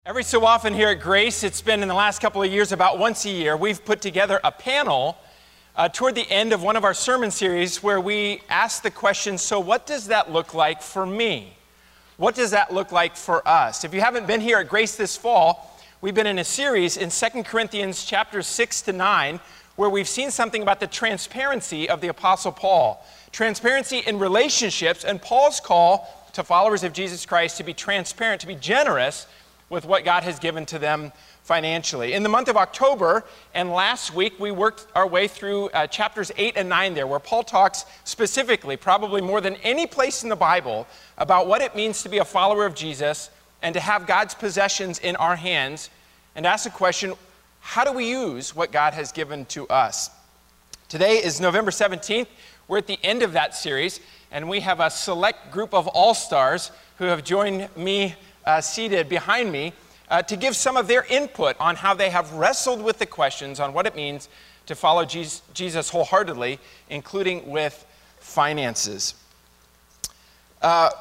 Every so often here at Grace, it's been in the last couple of years, about once a year, we've put together a panel toward the end of one of our sermon series where we ask the question, so what does that look like for me? What does that look like for us? If you haven't been here at Grace this fall, we've been in a series in 2 Corinthians chapters 6 to 9 where we've seen something about the transparency of the Apostle Paul. Transparency in relationships and Paul's call to followers of Jesus Christ to be transparent, to be generous with what God has given to them financially. In the month of October and last week, we worked our way through chapters 8 and 9 there, where Paul talks specifically, probably more than any place in the Bible, about what it means to be a follower of Jesus and to have God's possessions in our hands, and ask the question, how do we use what God has given to us? Today is November 17th. We're at the end of that series, and we have a select group of all-stars who have joined me seated behind me to give some of their input on how they have wrestled with the questions on what it means to follow Jesus wholeheartedly, including with finances. It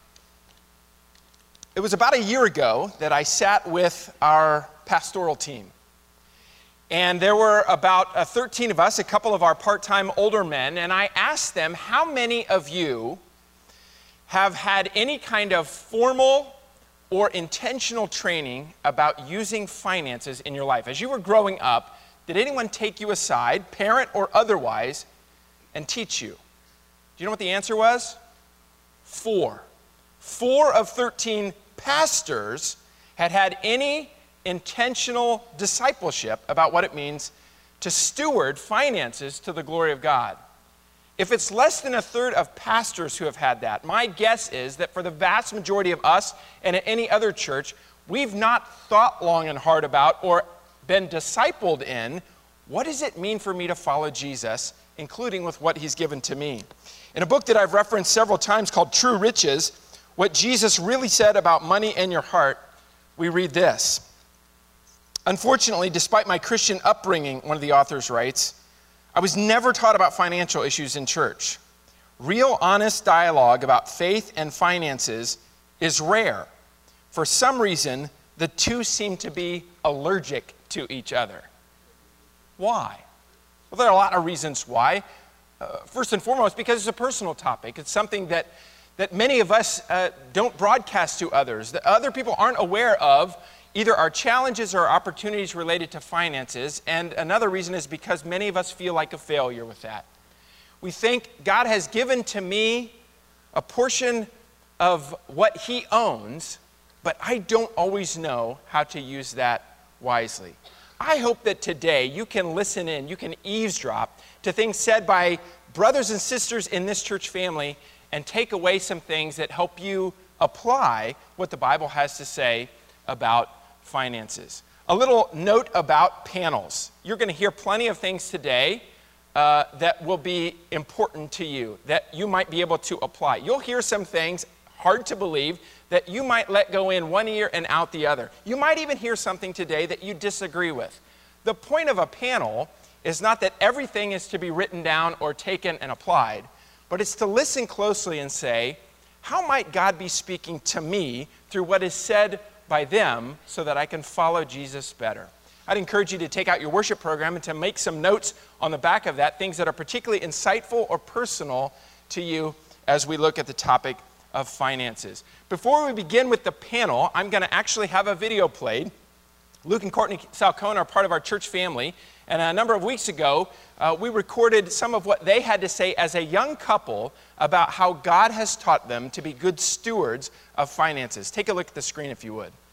was about a year ago that I sat with our pastoral team. And there were about 13 of us, a couple of our part-time older men, and I asked them, how many of you have had any kind of formal or intentional training about using finances in your life? As you were growing up, did anyone take you aside, parent or otherwise, and teach you? Do you know what the answer was? 4. 4 of 13 pastors had any intentional discipleship about what it means to steward finances to the glory of God. If it's less than a third of pastors who have had that, my guess is that for the vast majority of us and at any other church, we've not thought long and hard about or been discipled in what does it mean for me to follow Jesus, including with what he's given to me. In a book that I've referenced several times called True Riches, What Jesus Really Said About Money and Your Heart, we read this. Unfortunately, despite my Christian upbringing, one of the authors writes, I was never taught about financial issues in church. Real, honest dialogue about faith and finances is rare. For some reason, the two seem to be allergic to each other. Why? Well, there are a lot of reasons why. First and foremost, because it's a personal topic. It's something that many of us don't broadcast to others, that other people aren't aware of, either our challenges or opportunities related to finances, and another reason is because many of us feel like a failure with that. We think God has given to me a portion of what he owns, but I don't always know how to use that wisely. I hope that today you can listen in, you can eavesdrop to things said by brothers and sisters in this church family and take away some things that help you apply what the Bible has to say about finances. A little note about panels. You're going to hear plenty of things today that will be important to you, that you might be able to apply. You'll hear some things, hard to believe, that you might let go in one ear and out the other. You might even hear something today that you disagree with. The point of a panel is not that everything is to be written down or taken and applied, but it's to listen closely and say, how might God be speaking to me through what is said by them so that I can follow Jesus better? I'd encourage you to take out your worship program and to make some notes on the back of that, things that are particularly insightful or personal to you as we look at the topic of finances. Before we begin with the panel, I'm going to actually have a video played. Luke and Courtney Salcone are part of our church family, and a number of weeks ago, we recorded some of what they had to say as a young couple about how God has taught them to be good stewards of finances. Take a look at the screen if you would.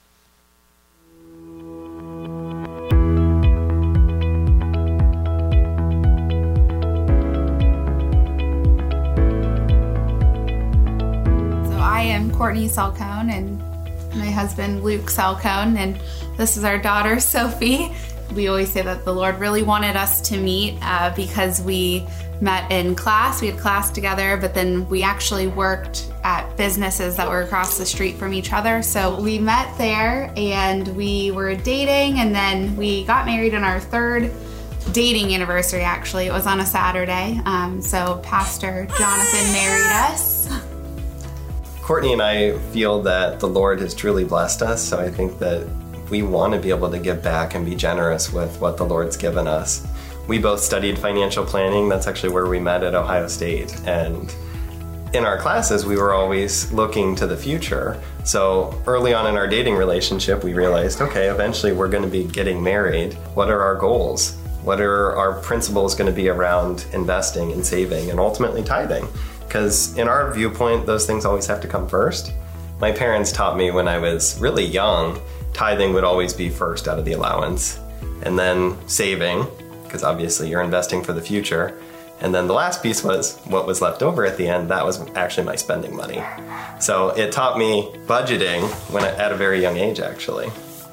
I am Courtney Salcone and my husband Luke Salcone, and this is our daughter Sophie. We always say that the Lord really wanted us to meet because we met in class. We had class together, but then we actually worked at businesses that were across the street from each other. So we met there and we were dating, and then we got married on our 3rd dating anniversary, actually. It was on a Saturday. So Pastor Jonathan married us. Courtney and I feel that the Lord has truly blessed us, so I think that we want to be able to give back and be generous with what the Lord's given us. We both studied financial planning. That's actually where we met at Ohio State. And in our classes, we were always looking to the future. So early on in our dating relationship, we realized, okay, eventually we're going to be getting married. What are our goals? What are our principles going to be around investing and saving and ultimately tithing? Because in our viewpoint, those things always have to come first. My parents taught me when I was really young, tithing would always be first out of the allowance, and then saving, because obviously you're investing for the future. And then the last piece was what was left over at the end. That was actually my spending money. So it taught me budgeting at a very young age, actually.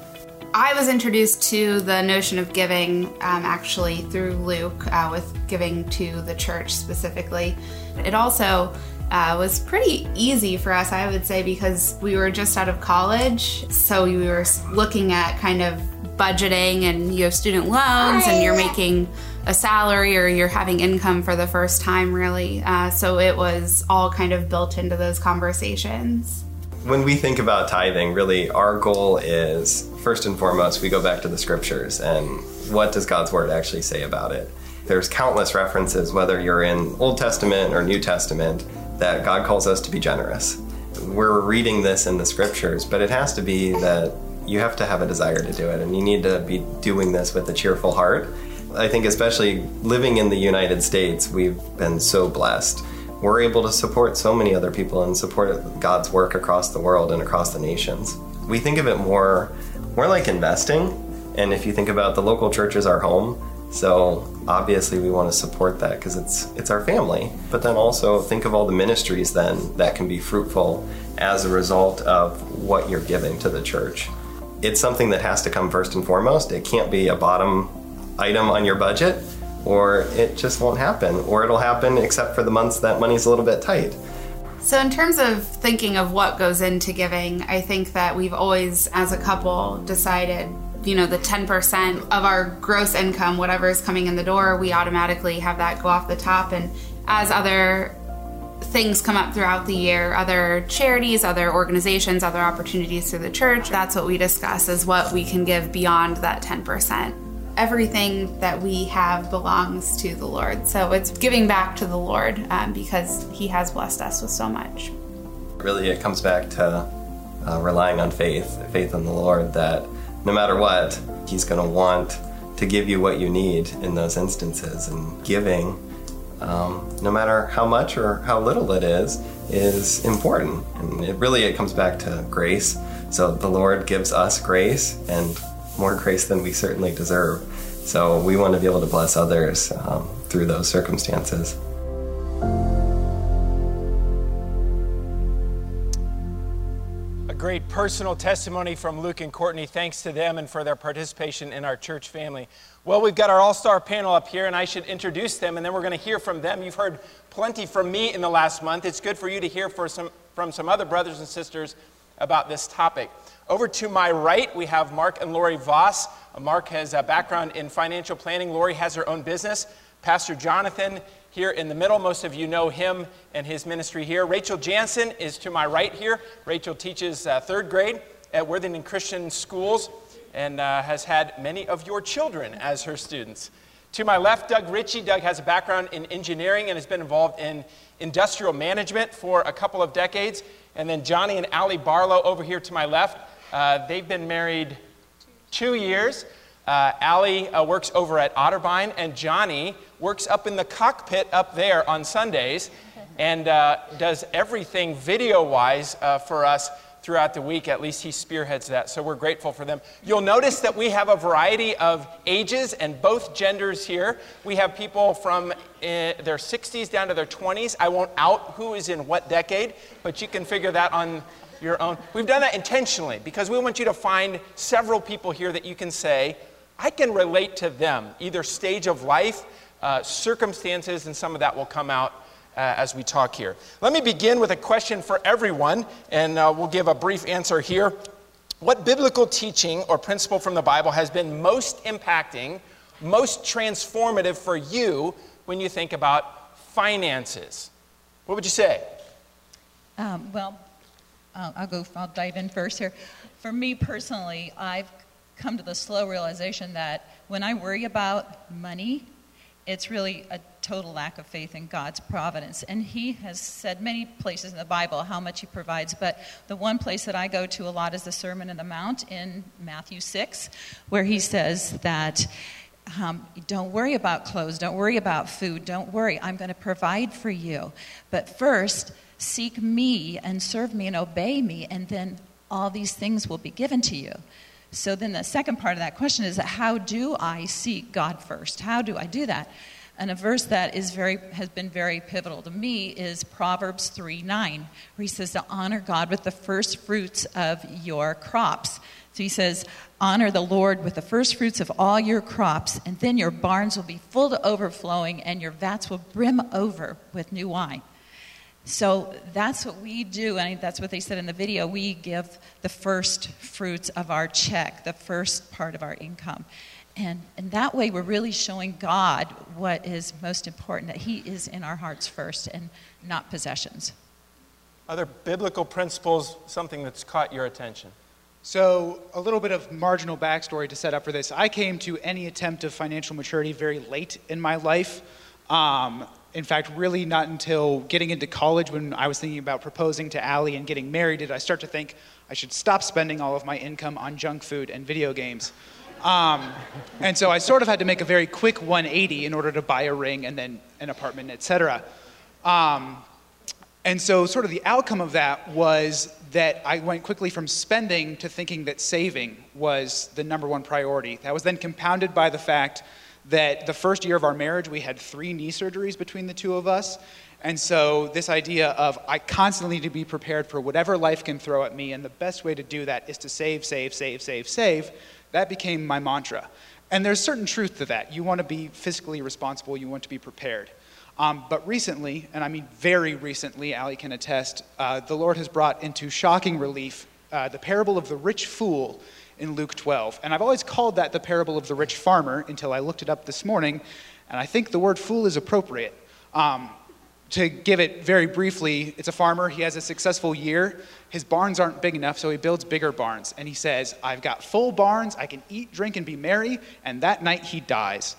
I was introduced to the notion of giving actually through Luke, with giving to the church specifically. It also was pretty easy for us, I would say, because we were just out of college. So we were looking at kind of budgeting, and you have student loans and you're making a salary or you're having income for the first time, really. So it was all kind of built into those conversations. When we think about tithing, really our goal is, first and foremost, we go back to the scriptures and what does God's word actually say about it. There's countless references, whether you're in Old Testament or New Testament, that God calls us to be generous. We're reading this in the scriptures, but it has to be that you have to have a desire to do it, and you need to be doing this with a cheerful heart. I think especially living in the United States, we've been so blessed. We're able to support so many other people and support God's work across the world and across the nations. We think of it more like investing, and if you think about the local church as our home, so obviously we want to support that because it's our family. But then also think of all the ministries then that can be fruitful as a result of what you're giving to the church. It's something that has to come first and foremost. It can't be a bottom item on your budget, or it just won't happen, or it'll happen except for the months that money's a little bit tight. So in terms of thinking of what goes into giving, I think that we've always, as a couple, decided, the 10% of our gross income, whatever is coming in the door, we automatically have that go off the top. And as other things come up throughout the year, other charities, other organizations, other opportunities through the church, that's what we discuss is what we can give beyond that 10%. Everything that we have belongs to the Lord. So it's giving back to the Lord because He has blessed us with so much. Really, it comes back to relying on faith in the Lord, that no matter what, He's going to want to give you what you need in those instances. And giving, no matter how much or how little it is important. And it comes back to grace. So the Lord gives us grace, and more grace than we certainly deserve. So we want to be able to bless others through those circumstances. A great personal testimony from Luke and Courtney. Thanks to them and for their participation in our church family. Well, we've got our all-star panel up here, and I should introduce them, and then we're going to hear from them. You've heard plenty from me in the last month. It's good for you to hear from some other brothers and sisters about this topic. Over to my right, we have Mark and Lori Voss. Mark has a background in financial planning. Lori has her own business. Pastor Jonathan here in the middle. Most of you know him and his ministry here. Rachel Jansen is to my right here. Rachel teaches third grade at Worthington Christian Schools and has had many of your children as her students. To my left, Doug Ritchie. Doug has a background in engineering and has been involved in industrial management for a couple of decades. And then Johnny and Allie Barlow over here to my left. They've been married 2 years. Allie works over at Otterbein, and Johnny works up in the cockpit up there on Sundays and does everything video-wise for us throughout the week. At least he spearheads that, so we're grateful for them. You'll notice that we have a variety of ages and both genders here. We have people from their 60s down to their 20s. I won't out who is in what decade, but you can figure that on your own. We've done that intentionally because we want you to find several people here that you can say, I can relate to them, either stage of life, circumstances, and some of that will come out as we talk here. Let me begin with a question for everyone, and we'll give a brief answer here. What biblical teaching or principle from the Bible has been most impacting, most transformative for you when you think about finances? What would you say? Well, I'll dive in first here. For me personally, I've come to the slow realization that when I worry about money, it's really a total lack of faith in God's providence. And he has said many places in the Bible how much he provides, but the one place that I go to a lot is the Sermon on the Mount in Matthew 6, where he says that don't worry about clothes, don't worry about food, don't worry, I'm going to provide for you. But first, seek me and serve me and obey me, and then all these things will be given to you. So then the second part of that question is, how do I seek God first? How do I do that? And a verse that has been very pivotal to me is Proverbs 3:9, where he says to honor God with the first fruits of your crops. So he says, honor the Lord with the first fruits of all your crops, and then your barns will be full to overflowing, and your vats will brim over with new wine. So that's what we do, and that's what they said in the video. We give the first fruits of our check, the first part of our income. And that way we're really showing God what is most important, that he is in our hearts first and not possessions. Other biblical principles, something that's caught your attention? So a little bit of marginal backstory to set up for this. I came to any attempt of financial maturity very late in my life. In fact, really not until getting into college, when I was thinking about proposing to Allie and getting married, did I start to think I should stop spending all of my income on junk food and video games. And so I sort of had to make a very quick 180 in order to buy a ring and then an apartment, etc. And so sort of the outcome of that was that I went quickly from spending to thinking that saving was the number one priority. That was then compounded by the fact that the first year of our marriage, we had 3 knee surgeries between the two of us. And so this idea of I constantly need to be prepared for whatever life can throw at me, and the best way to do that is to save, that became my mantra. And there's certain truth to that. You want to be fiscally responsible, you want to be prepared. But recently, and I mean very recently, Allie can attest, the Lord has brought into shocking relief the parable of the rich fool in Luke 12. And I've always called that the parable of the rich farmer until I looked it up this morning, and I think the word fool is appropriate. To give it very briefly, it's a farmer. He has a successful year. His barns aren't big enough, so he builds bigger barns. And he says, I've got full barns, I can eat, drink, and be merry. And that night he dies.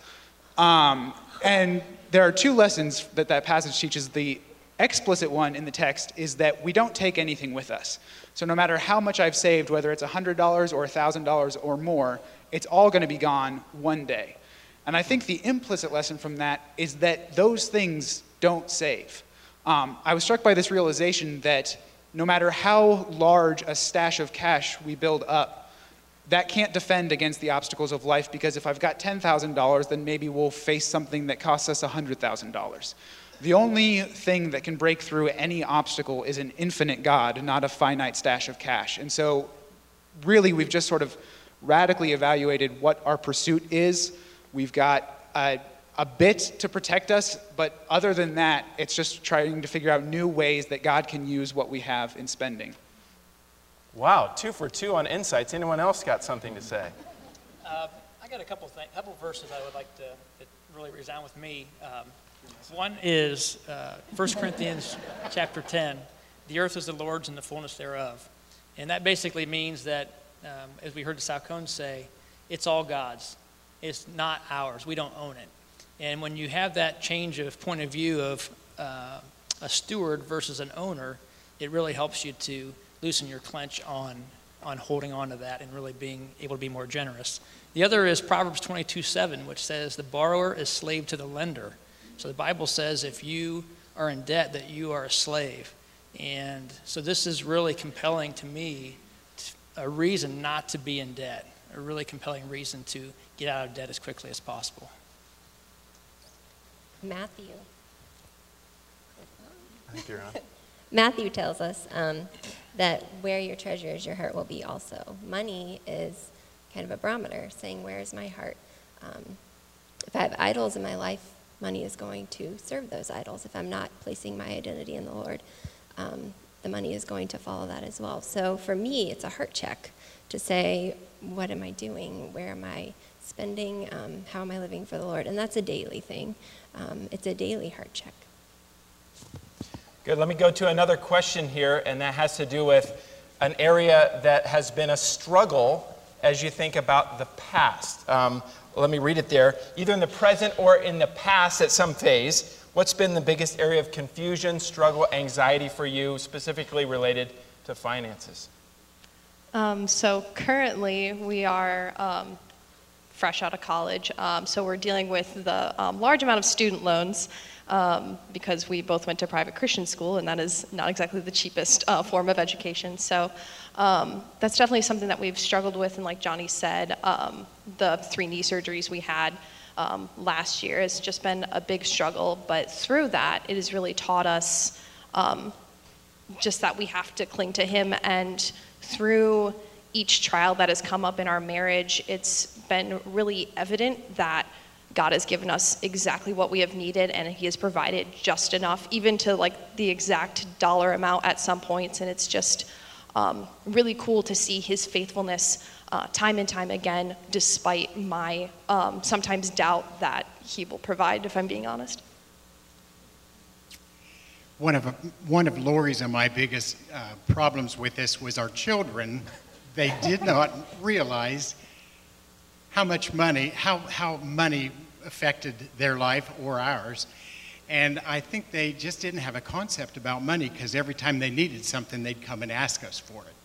And there are 2 lessons that passage teaches. The explicit one in the text is that we don't take anything with us. So no matter how much I've saved, whether it's $100 or $1,000 or more, it's all going to be gone one day. And I think the implicit lesson from that is that those things don't save. I was struck by this realization that no matter how large a stash of cash we build up, that can't defend against the obstacles of life, because if I've got $10,000, then maybe we'll face something that costs us $100,000. The only thing that can break through any obstacle is an infinite God, not a finite stash of cash. And so really we've just sort of radically evaluated what our pursuit is. We've got a bit to protect us, but other than that, it's just trying to figure out new ways that God can use what we have in spending. Wow, 2 for 2 on insights. Anyone else got something to say? I got a couple verses I would like to that really resound with me. One is 1 Corinthians chapter 10. The earth is the Lord's and the fullness thereof. And that basically means that, as we heard the Salcones say, it's all God's. It's not ours. We don't own it. And when you have that change of point of view of a steward versus an owner, it really helps you to loosen your clench on holding on to that and really being able to be more generous. The other is Proverbs 22:7, which says the borrower is slave to the lender. So the Bible says if you are in debt, that you are a slave. And so this is really compelling to me, a reason not to be in debt, a really compelling reason to get out of debt as quickly as possible. Matthew. I think you're on. Matthew tells us that where your treasure is, your heart will be also. Money is kind of a barometer, saying, where is my heart? If I have idols in my life, money is going to serve those idols. If I'm not placing my identity in the Lord, the money is going to follow that as well. So for me, it's a heart check to say, what am I doing? Where am I spending? How am I living for the Lord? And that's a daily thing. It's a daily heart check. Good. Let me go to another question here, and that has to do with an area that has been a struggle as you think about the past. Let me read it there. Either in the present or in the past at some phase, what's been the biggest area of confusion, struggle, anxiety for you, specifically related to finances? So currently we are fresh out of college, so we're dealing with the large amount of student loans because we both went to private Christian school, and that is not exactly the cheapest form of education. So that's definitely something that we've struggled with, and like Johnny said, the 3 knee surgeries we had last year has just been a big struggle, but through that, it has really taught us just that we have to cling to Him, and through each trial that has come up in our marriage, it's been really evident that God has given us exactly what we have needed, and He has provided just enough, even to like the exact dollar amount at some points, and it's just really cool to see His faithfulness time and time again, despite my sometimes doubt that He will provide, if I'm being honest. One of Lori's and my biggest problems with this was our children. They did not realize how much money, how money affected their life or ours. And I think they just didn't have a concept about money, because every time they needed something, they'd come and ask us for it.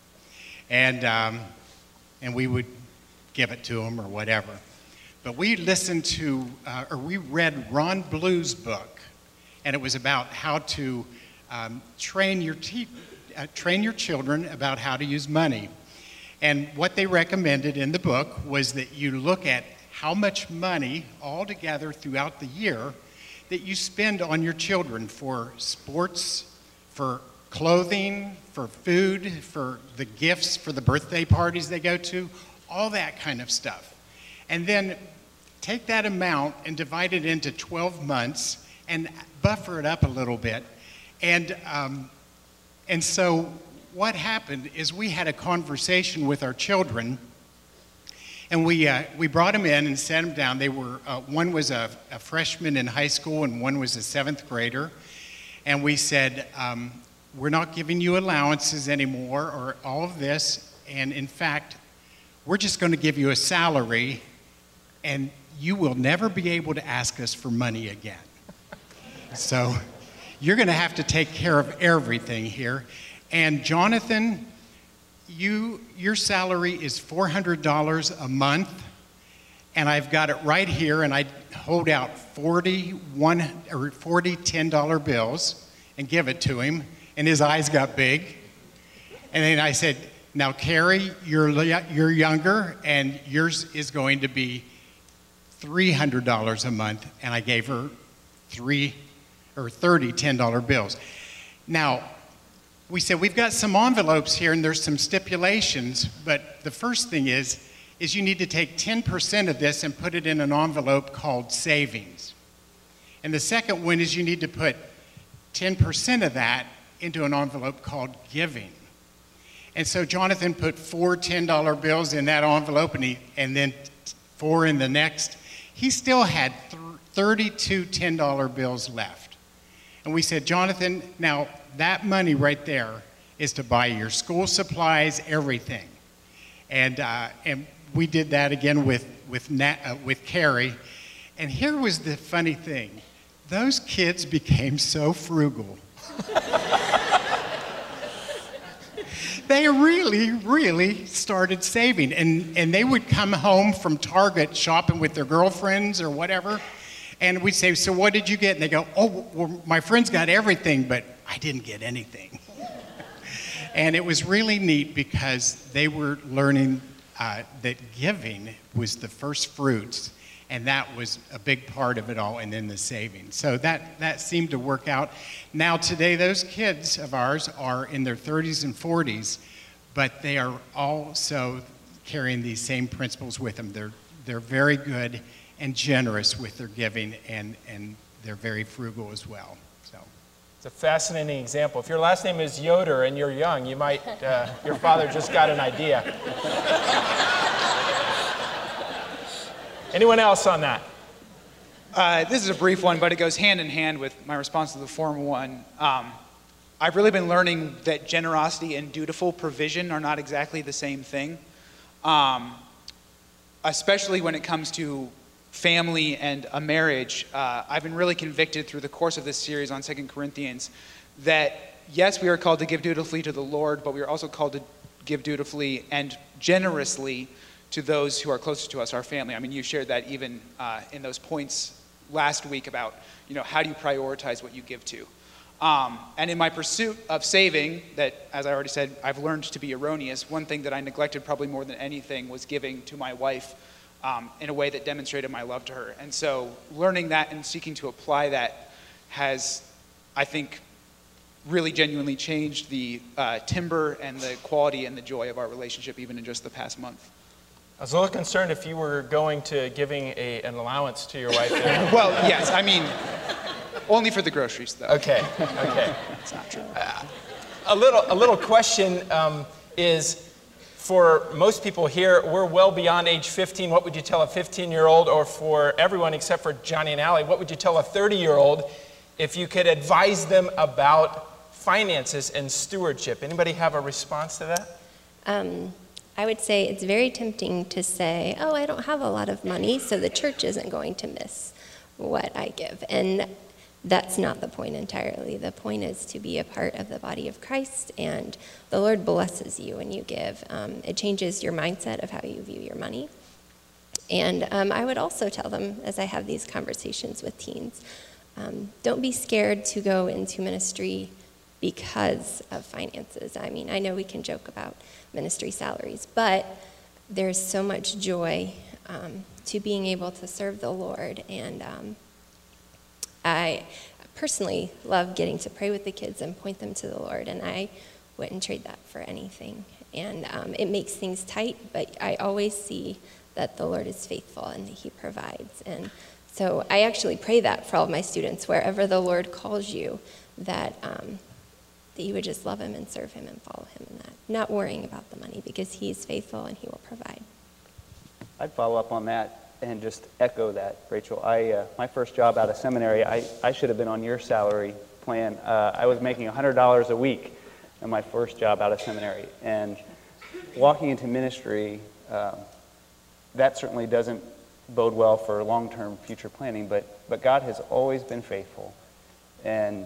And we would give it to them or whatever. But we listened to, or we read Ron Blue's book, and it was about how to train your children about how to use money. And what they recommended in the book was that you look at how much money altogether throughout the year that you spend on your children for sports, for clothing, for food, for the gifts, for the birthday parties they go to, all that kind of stuff. And then take that amount and divide it into 12 months and buffer it up a little bit. And so what happened is we had a conversation with our children, and we brought them in and sat them down. They were one was a freshman in high school, and one was a 7th grader. And we said, we're not giving you allowances anymore or all of this. And in fact, we're just going to give you a salary, and you will never be able to ask us for money again. So you're going to have to take care of everything here. And Jonathan, your salary is $400 a month, and I've got it right here, and I hold out 40 $10 bills and give it to him, and his eyes got big. And then I said, now Carrie, you're younger, and yours is going to be $300 a month, and I gave her 30 $10 bills. Now, we said, we've got some envelopes here, and there's some stipulations, but the first thing is you need to take 10% of this and put it in an envelope called savings. And the second one is you need to put 10% of that into an envelope called giving. And so Jonathan put 4 $10 bills in that envelope, and then 4 in the next. He still had 32 $10 bills left. And we said, Jonathan, now that money right there is to buy your school supplies, everything. And we did that again with Carrie. And here was the funny thing. Those kids became so frugal. They really, really started saving. And they would come home from Target shopping with their girlfriends or whatever. And we'd say, so what did you get? And they go, oh, well, my friends got everything, but I didn't get anything. And it was really neat because they were learning that giving was the first fruits, and that was a big part of it all, and then the savings. So that seemed to work out. Now today, those kids of ours are in their 30s and 40s, but they are also carrying these same principles with them. They're very good and generous with their giving, and they're very frugal as well. So it's a fascinating example. If your last name is Yoder and you're young, you might, your father just got an idea. Anyone else on that? This is a brief one, but it goes hand in hand with my response to the former one. I've really been learning that generosity and dutiful provision are not exactly the same thing, especially when it comes to family and a marriage. I've been really convicted through the course of this series on 2 Corinthians that, yes, we are called to give dutifully to the Lord, but we are also called to give dutifully and generously to those who are closest to us, our family. I mean, you shared that even in those points last week about, how do you prioritize what you give to? And in my pursuit of saving, that, as I already said, I've learned to be erroneous, one thing that I neglected probably more than anything was giving to my wife in a way that demonstrated my love to her. And so learning that and seeking to apply that has, I think, really genuinely changed the timbre and the quality and the joy of our relationship, even in just the past month. I was a little concerned if you were going to giving an allowance to your wife. Well, yes, I mean, only for the groceries, though. Okay. That's not true. A little question is, for most people here, we're well beyond age 15. What would you tell a 15-year-old, or for everyone except for Johnny and Allie, what would you tell a 30-year-old if you could advise them about finances and stewardship? Anybody have a response to that? I would say it's very tempting to say, oh, I don't have a lot of money, so the church isn't going to miss what I give. And that's not the point entirely. The point is to be a part of the body of Christ, and the Lord blesses you when you give. It changes your mindset of how you view your money. And I would also tell them, as I have these conversations with teens, don't be scared to go into ministry because of finances. I mean, I know we can joke about ministry salaries, but there's so much joy to being able to serve the Lord. And I personally love getting to pray with the kids and point them to the Lord, and I wouldn't trade that for anything. And it makes things tight, but I always see that the Lord is faithful and that He provides. And so I actually pray that for all of my students, wherever the Lord calls you, that you would just love Him and serve Him and follow Him in that, not worrying about the money, because He is faithful and He will provide. I'd follow up on that and just echo that, Rachel. My first job out of seminary, I should have been on your salary plan. I was making $100 a week in my first job out of seminary. And walking into ministry, that certainly doesn't bode well for long-term future planning, but God has always been faithful. And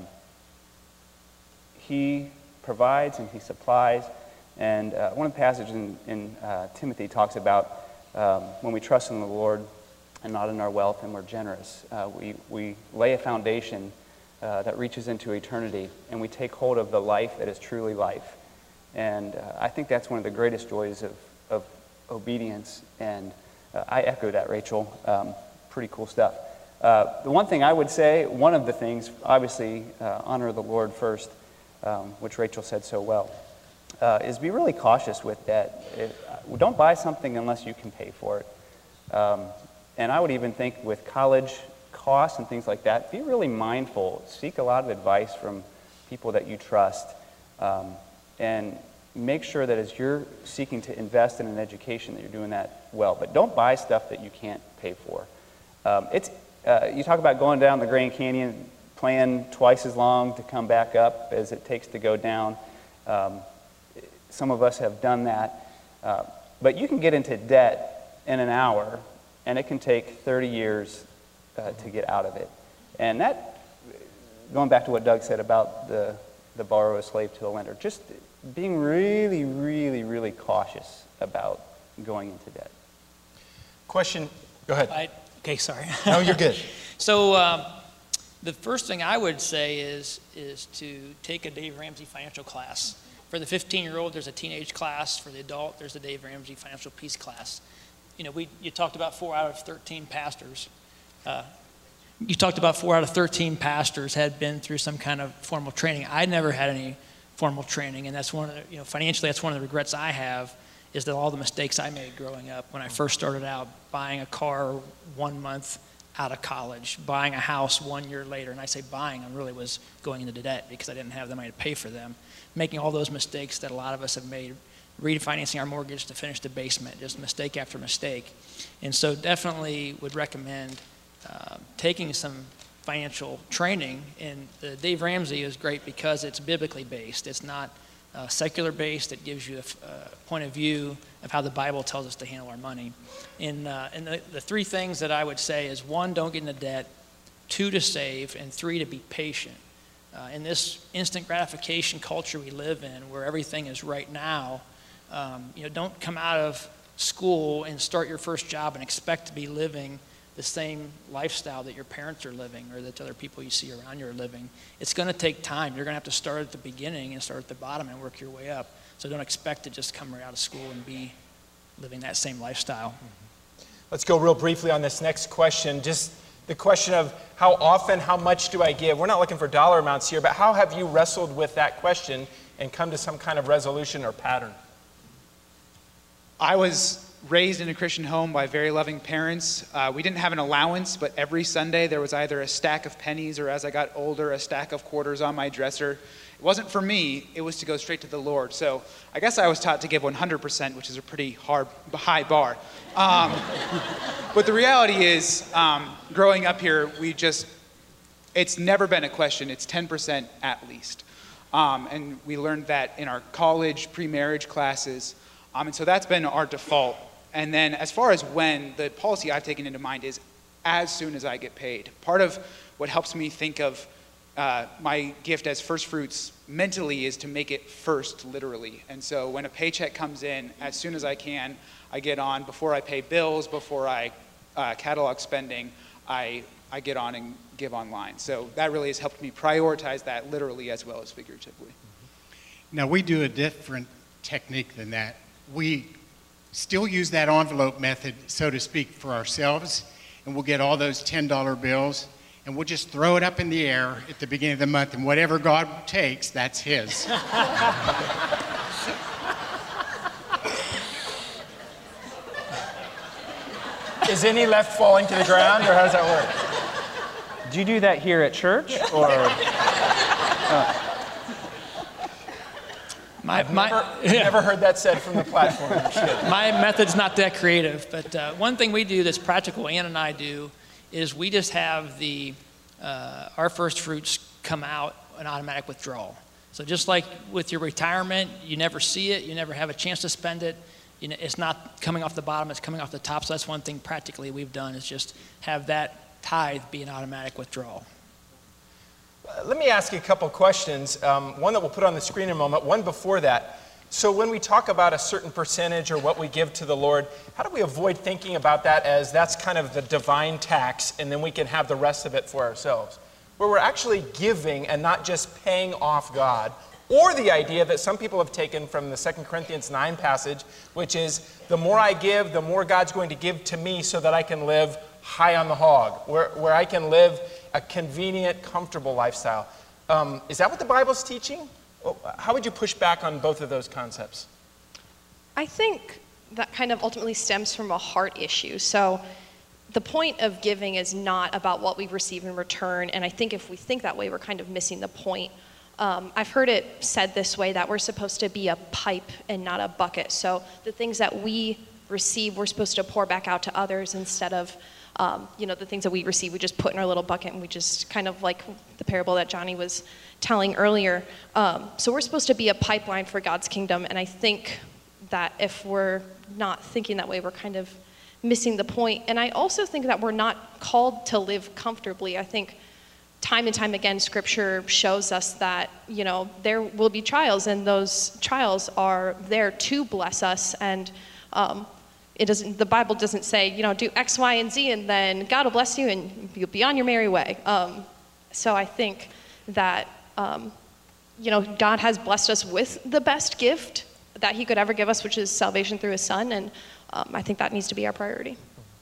He provides and He supplies. And one of the passages in Timothy talks about when we trust in the Lord and not in our wealth, and we're generous, we lay a foundation that reaches into eternity, and we take hold of the life that is truly life. And I think that's one of the greatest joys of obedience, and I echo that, Rachel. Pretty cool stuff. The one thing I would say, one of the things, obviously, honor the Lord first, which Rachel said so well, is be really cautious with debt. Don't buy something unless you can pay for it. And I would even think with college costs and things like that, be really mindful. Seek a lot of advice from people that you trust, and make sure that as you're seeking to invest in an education that you're doing that well. But don't buy stuff that you can't pay for. You talk about going down the Grand Canyon, plan twice as long to come back up as it takes to go down. Some of us have done that. But you can get into debt in an hour, and it can take 30 years to get out of it. And that, going back to what Doug said about the borrower a slave to a lender, just being really, really, really cautious about going into debt. Question, go ahead. Okay, sorry. No, you're good. So the first thing I would say is to take a Dave Ramsey financial class. For the 15-year-old, there's a teenage class. For the adult, there's the Dave Ramsey Financial Peace class. You talked about 4 out of 13 pastors. You talked about 4 out of 13 pastors had been through some kind of formal training. I never had any formal training, and that's one of the, financially, that's one of the regrets I have, is that all the mistakes I made growing up when I first started out, buying a car 1 month out of college, buying a house 1 year later. And I say buying, I really was going into debt because I didn't have the money to pay for them. Making all those mistakes that a lot of us have made, refinancing our mortgage to finish the basement, just mistake after mistake. And so definitely would recommend taking some financial training. And the Dave Ramsey is great because it's biblically based. It's not secular based. It gives you a point of view of how the Bible tells us to handle our money. And the three things that I would say is, 1, don't get into debt, 2, to save, and 3, to be patient. In this instant gratification culture we live in, where everything is right now, don't come out of school and start your first job and expect to be living the same lifestyle that your parents are living or that other people you see around you are living. It's going to take time. You're going to have to start at the beginning and start at the bottom and work your way up. So don't expect to just come right out of school and be living that same lifestyle. Let's go real briefly on this next question. Just the question of how often, how much do I give? We're not looking for dollar amounts here, but how have you wrestled with that question and come to some kind of resolution or pattern? I was raised in a Christian home by very loving parents. We didn't have an allowance, but every Sunday there was either a stack of pennies or, as I got older, a stack of quarters on my dresser. It wasn't for me, it was to go straight to the Lord. So I guess I was taught to give 100%, which is a pretty high bar. But the reality is, growing up here, it's never been a question. It's 10% at least. And we learned that in our college pre-marriage classes. And so that's been our default. And then as far as when, the policy I've taken into mind is as soon as I get paid. Part of what helps me think of my gift as first fruits mentally is to make it first, literally. And so when a paycheck comes in, as soon as I can, I get on. Before I pay bills, before I catalog spending, I get on and give online. So that really has helped me prioritize that literally as well as figuratively. Now, we do a different technique than that. We still use that envelope method, so to speak, for ourselves, and we'll get all those $10 bills, and we'll just throw it up in the air at the beginning of the month, and whatever God takes, that's his. Is any left falling to the ground, or how does that work? Do you do that here at church, or? Never heard that said from the platform. My method's not that creative, but one thing we do that's practical, Ann and I do, is we just have our first fruits come out an automatic withdrawal. So just like with your retirement, you never see it, you never have a chance to spend it. It's not coming off the bottom, it's coming off the top. So that's one thing practically we've done, is just have that tithe be an automatic withdrawal. Let me ask you a couple questions, one that we'll put on the screen in a moment, one before that. So when we talk about a certain percentage or what we give to the Lord, how do we avoid thinking about that as that's kind of the divine tax and then we can have the rest of it for ourselves? Where we're actually giving and not just paying off God, or the idea that some people have taken from the 2 Corinthians 9 passage, which is the more I give, the more God's going to give to me so that I can live high on the hog, where I can live a convenient, comfortable lifestyle. Is that what the Bible's teaching? How would you push back on both of those concepts? I think that kind of ultimately stems from a heart issue. So the point of giving is not about what we receive in return, and I think if we think that way, we're kind of missing the point. I've heard it said this way, that we're supposed to be a pipe and not a bucket. So the things that we receive, we're supposed to pour back out to others instead of the things that we receive, we just put in our little bucket and we just kind of like the parable that Johnny was telling earlier. So we're supposed to be a pipeline for God's kingdom. And I think that if we're not thinking that way, we're kind of missing the point. And I also think that we're not called to live comfortably. I think time and time again, Scripture shows us that, there will be trials, and those trials are there to bless us. And the Bible doesn't say, do X, Y, and Z, and then God will bless you, and you'll be on your merry way. So I think that, God has blessed us with the best gift that he could ever give us, which is salvation through his Son, and I think that needs to be our priority.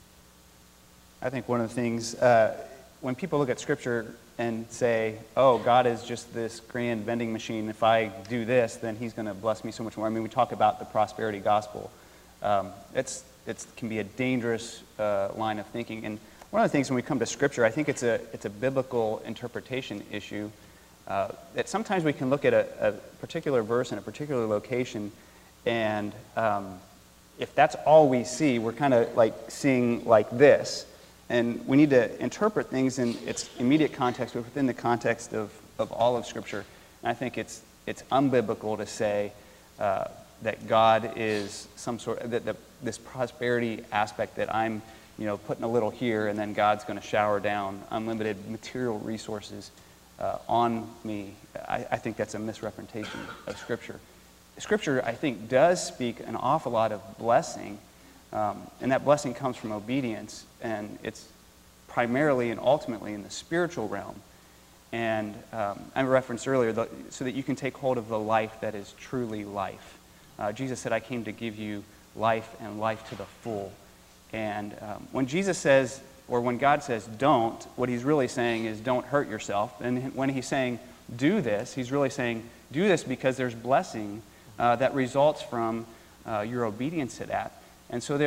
I think one of the things, when people look at Scripture and say, oh, God is just this grand vending machine. If I do this, then he's going to bless me so much more. I mean, we talk about the prosperity gospel. It can be a dangerous line of thinking. And one of the things when we come to Scripture, I think it's a biblical interpretation issue. That sometimes we can look at a particular verse in a particular location, and if that's all we see, we're kind of like seeing like this. And we need to interpret things in its immediate context, but within the context of all of Scripture. And I think it's unbiblical to say that God is some sort of, this prosperity aspect that I'm, putting a little here and then God's going to shower down unlimited material resources on me. I think that's a misrepresentation of Scripture. Scripture, I think, does speak an awful lot of blessing, and that blessing comes from obedience, and it's primarily and ultimately in the spiritual realm. And I referenced earlier, so that you can take hold of the life that is truly life. Jesus said, I came to give you life and life to the full. And when Jesus says, or when God says don't, what he's really saying is don't hurt yourself. And when he's saying do this, he's really saying do this because there's blessing that results from your obedience to that. And so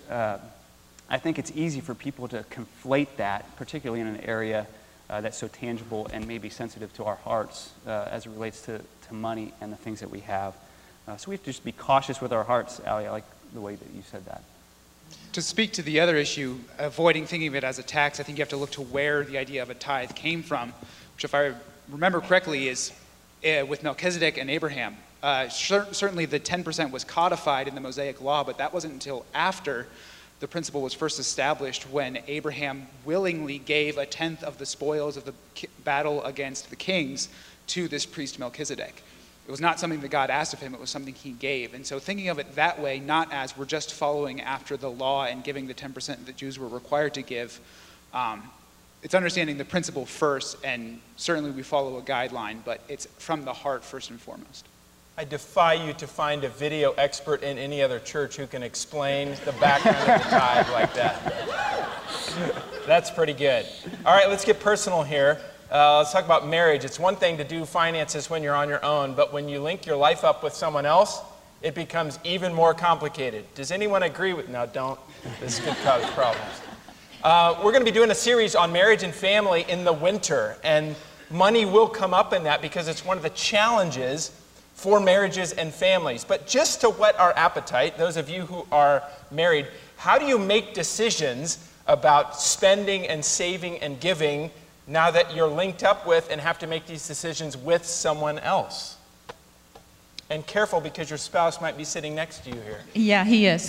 I think it's easy for people to conflate that, particularly in an area that's so tangible and maybe sensitive to our hearts as it relates to money and the things that we have. So we have to just be cautious with our hearts, Allie. I like the way that you said that. To speak to the other issue, avoiding thinking of it as a tax, I think you have to look to where the idea of a tithe came from, which, if I remember correctly, is with Melchizedek and Abraham. Certainly the 10% was codified in the Mosaic Law, but that wasn't until after the principle was first established, when Abraham willingly gave a tenth of the spoils of the battle against the kings to this priest Melchizedek. It was not something that God asked of him, it was something he gave. And so thinking of it that way, not as we're just following after the law and giving the 10% that Jews were required to give, it's understanding the principle first, and certainly we follow a guideline, but it's from the heart first and foremost. I defy you to find a video expert in any other church who can explain the background of the tithe like that. That's pretty good. All right, let's get personal here. Let's talk about marriage. It's one thing to do finances when you're on your own, but when you link your life up with someone else, it becomes even more complicated. Does anyone agree with? No, don't. This could cause problems. We're going to be doing a series on marriage and family in the winter, and money will come up in that because it's one of the challenges for marriages and families. But just to whet our appetite, those of you who are married, how do you make decisions about spending and saving and giving now that you're linked up with and have to make these decisions with someone else? And careful, because your spouse might be sitting next to you here. Yeah, he is.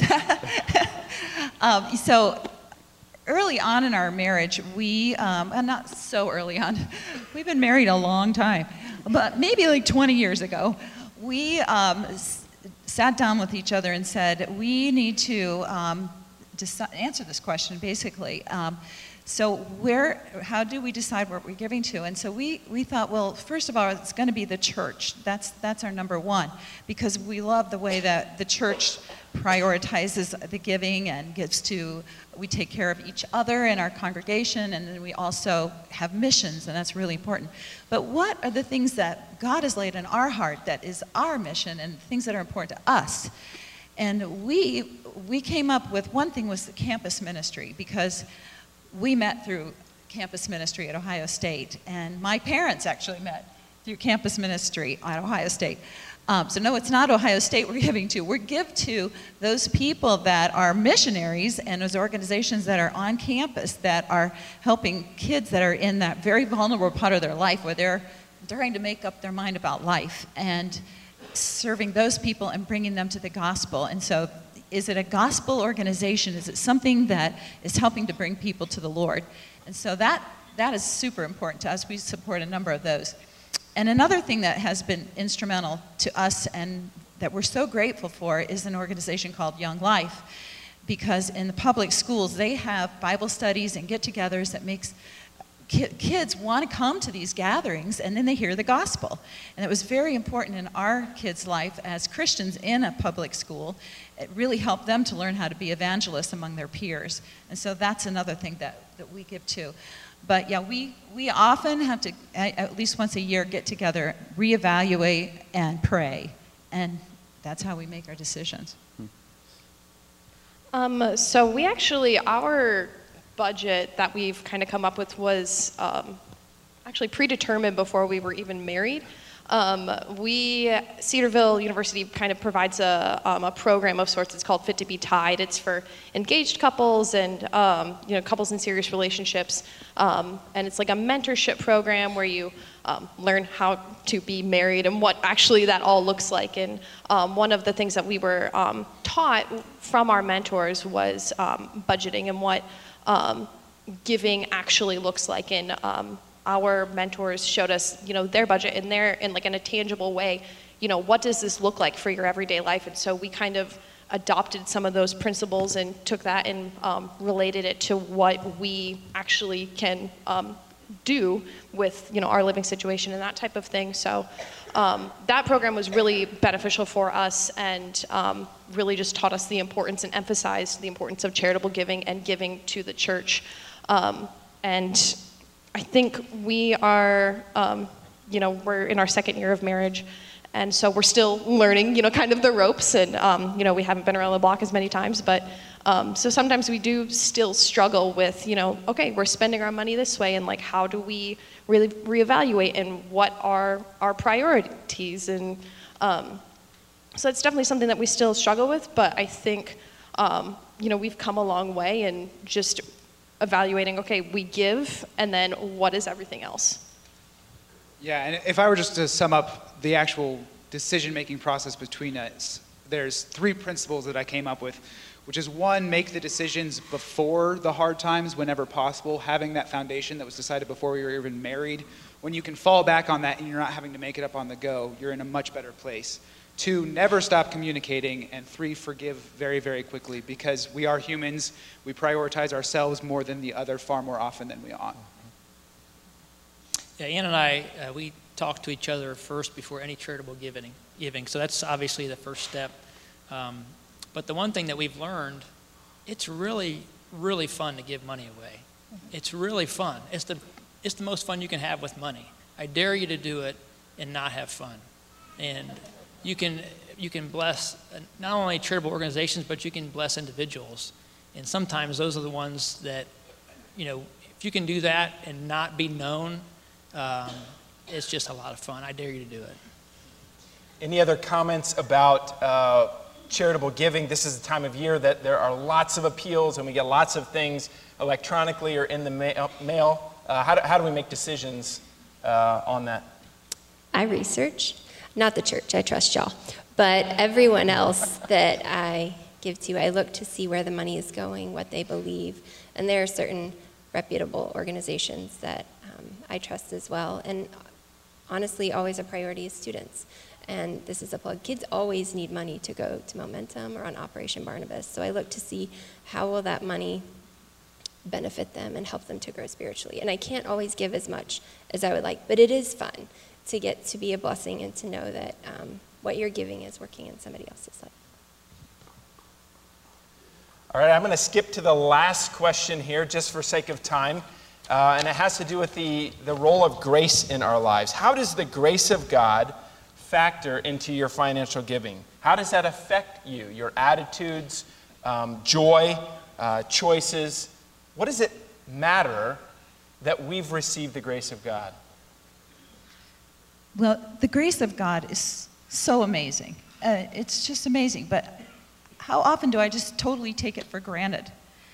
So early on in our marriage, not so early on, we've been married a long time, but maybe like 20 years ago, we sat down with each other and said, we need to answer this question, basically. So how do we decide what we're giving to? And so we thought, well, first of all, it's going to be the church. That's our number one, because we love the way that the church prioritizes the giving and we take care of each other in our congregation, and then we also have missions, and that's really important. But what are the things that God has laid in our heart that is our mission and things that are important to us? And we came up with, one thing was the campus ministry, because we met through campus ministry at Ohio State, and my parents actually met through campus ministry at Ohio State. So no, it's not Ohio State we're giving to. We give to those people that are missionaries and those organizations that are on campus that are helping kids that are in that very vulnerable part of their life where they're trying to make up their mind about life, and serving those people and bringing them to the gospel. And so is it a gospel organization? Is it something that is helping to bring people to the Lord? And so that is super important to us. We support a number of those. And another thing that has been instrumental to us and that we're so grateful for is an organization called Young Life, because in the public schools, they have Bible studies and get-togethers that makes kids want to come to these gatherings, and then they hear the gospel. And it was very important in our kids' life as Christians in a public school. It really helped them to learn how to be evangelists among their peers. And so that's another thing that we give to. But yeah, we often have to, at least once a year, get together, reevaluate, and pray. And that's how we make our decisions. So we actually, our budget that we've kind of come up with was actually predetermined before we were even married. Cedarville University kind of provides a program of sorts. It's called Fit to Be Tied. It's for engaged couples and couples in serious relationships, and it's like a mentorship program where you learn how to be married and what actually that all looks like. And one of the things that we were taught from our mentors was budgeting and what giving actually looks like. And our mentors showed us, their budget in a tangible way. What does this look like for your everyday life? And so we kind of adopted some of those principles and took that and related it to what we actually can do with our living situation and that type of thing. So that program was really beneficial for us and really just taught us the importance and emphasized the importance of charitable giving and giving to the church. And I think we are, we're in our second year of marriage, and so we're still learning, kind of the ropes, and, we haven't been around the block as many times, but so sometimes we do still struggle with, okay, we're spending our money this way, and how do we really reevaluate, and what are our priorities, and so it's definitely something that we still struggle with, but I think, we've come a long way, and just evaluating, okay, we give, and then what is everything else? Yeah, and if I were just to sum up the actual decision-making process between us, there's 3 principles that I came up with, which is 1, make the decisions before the hard times whenever possible, having that foundation that was decided before we were even married. When you can fall back on that and you're not having to make it up on the go, you're in a much better place. 2, never stop communicating, and 3, forgive very, very quickly, because we are humans. We prioritize ourselves more than the other far more often than we ought. Yeah, Ann and I, we talk to each other first before any charitable giving. So that's obviously the first step. But the one thing that we've learned, it's really, really fun to give money away. It's really fun. It's the most fun you can have with money. I dare you to do it and not have fun. And you can bless not only charitable organizations, but you can bless individuals. And sometimes those are the ones that, if you can do that and not be known, it's just a lot of fun. I dare you to do it. Any other comments about charitable giving? This is the time of year that there are lots of appeals and we get lots of things electronically or in the mail. How do we make decisions on that? I research. Not the church, I trust y'all. But everyone else that I give to, I look to see where the money is going, what they believe. And there are certain reputable organizations that I trust as well. And honestly, always a priority is students. And this is a plug. Kids always need money to go to Momentum or on Operation Barnabas. So I look to see how will that money benefit them and help them to grow spiritually. And I can't always give as much as I would like, but it is fun to get to be a blessing and to know that what you're giving is working in somebody else's life. All right, I'm going to skip to the last question here just for sake of time. And it has to do with the role of grace in our lives. How does the grace of God factor into your financial giving? How does that affect you, your attitudes, joy, choices? What does it matter that we've received the grace of God? Well, the grace of God is so amazing. It's just amazing. But how often do I just totally take it for granted?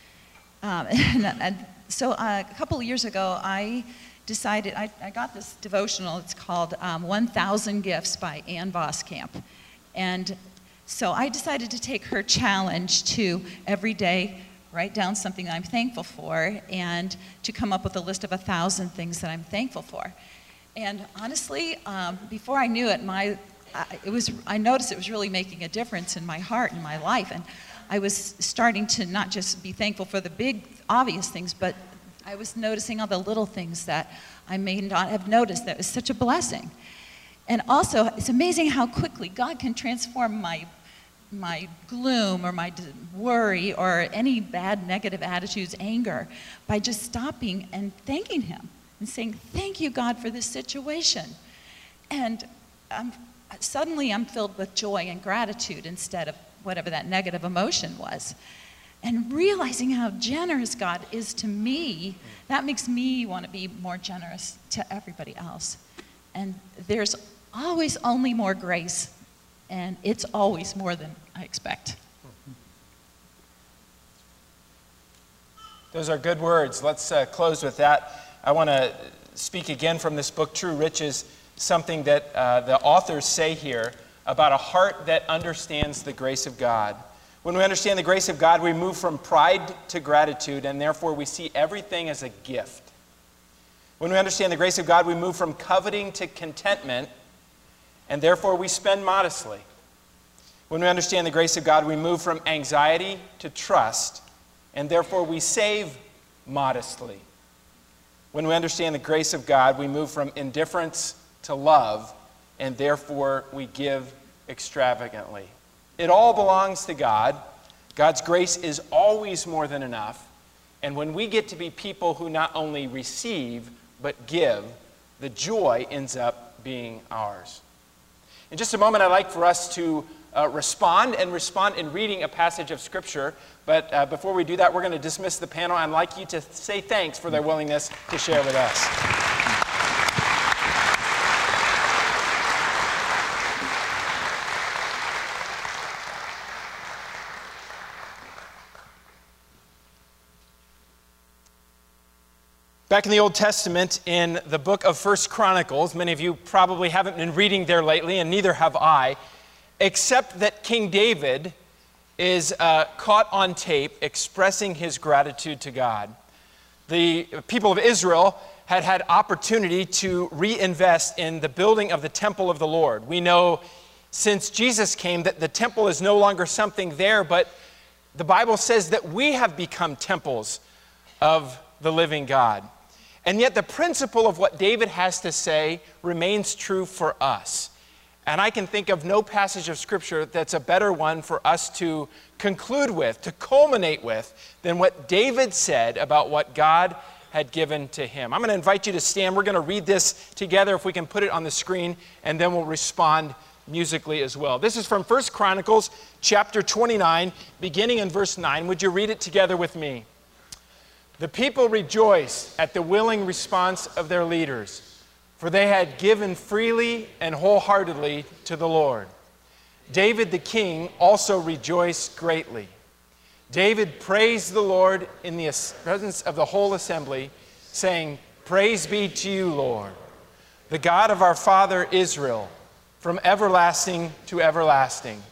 So a couple of years ago, I decided, I got this devotional. It's called 1,000 Gifts by Ann Voskamp. And so I decided to take her challenge to every day write down something that I'm thankful for and to come up with a list of 1,000 things that I'm thankful for. And honestly, before I knew it, I noticed it was really making a difference in my heart and my life. And I was starting to not just be thankful for the big, obvious things, but I was noticing all the little things that I may not have noticed that was such a blessing. And also, it's amazing how quickly God can transform my gloom or my worry or any bad negative attitudes, anger, by just stopping and thanking Him and saying, thank you, God, for this situation. And suddenly I'm filled with joy and gratitude instead of whatever that negative emotion was. And realizing how generous God is to me, that makes me want to be more generous to everybody else. And there's always only more grace, and it's always more than I expect. Those are good words. Let's close with that. I want to speak again from this book, True Riches, something that the authors say here about a heart that understands the grace of God. When we understand the grace of God, we move from pride to gratitude, and therefore we see everything as a gift. When we understand the grace of God, we move from coveting to contentment, and therefore we spend modestly. When we understand the grace of God, we move from anxiety to trust, and therefore we save modestly. When we understand the grace of God, we move from indifference to love, and therefore we give extravagantly. It all belongs to God. God's grace is always more than enough. And when we get to be people who not only receive, but give, the joy ends up being ours. In just a moment, I'd like for us to respond in reading a passage of Scripture. But before we do that, we're going to dismiss the panel. I'd like you to say thanks for their willingness to share with us. Back in the Old Testament, in the book of 1 Chronicles, many of you probably haven't been reading there lately, and neither have I, except that King David is caught on tape expressing his gratitude to God. The people of Israel had had opportunity to reinvest in the building of the temple of the Lord. We know since Jesus came that the temple is no longer something there, but the Bible says that we have become temples of the living God. And yet the principle of what David has to say remains true for us. And I can think of no passage of Scripture that's a better one for us to conclude with, to culminate with, than what David said about what God had given to him. I'm going to invite you to stand. We're going to read this together, if we can put it on the screen, and then we'll respond musically as well. This is from 1 Chronicles chapter 29, beginning in verse 9. Would you read it together with me? The people rejoiced at the willing response of their leaders, for they had given freely and wholeheartedly to the Lord. David the king also rejoiced greatly. David praised the Lord in the presence of the whole assembly, saying, "Praise be to you, Lord, the God of our father Israel, from everlasting to everlasting.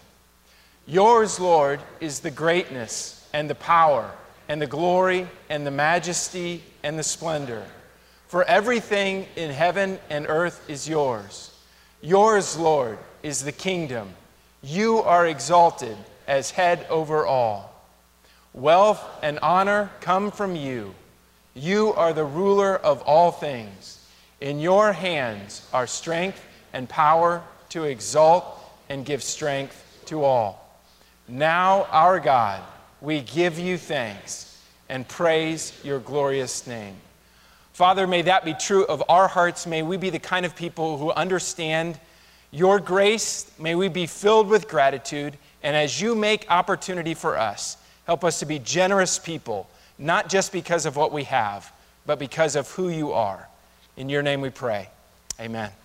Yours, Lord, is the greatness and the power and the glory and the majesty and the splendor. For everything in heaven and earth is yours. Yours, Lord, is the kingdom. You are exalted as head over all. Wealth and honor come from you. You are the ruler of all things. In your hands are strength and power to exalt and give strength to all. Now, our God, we give you thanks and praise your glorious name." Father, may that be true of our hearts. May we be the kind of people who understand your grace. May we be filled with gratitude. And as you make opportunity for us, help us to be generous people, not just because of what we have, but because of who you are. In your name we pray. Amen.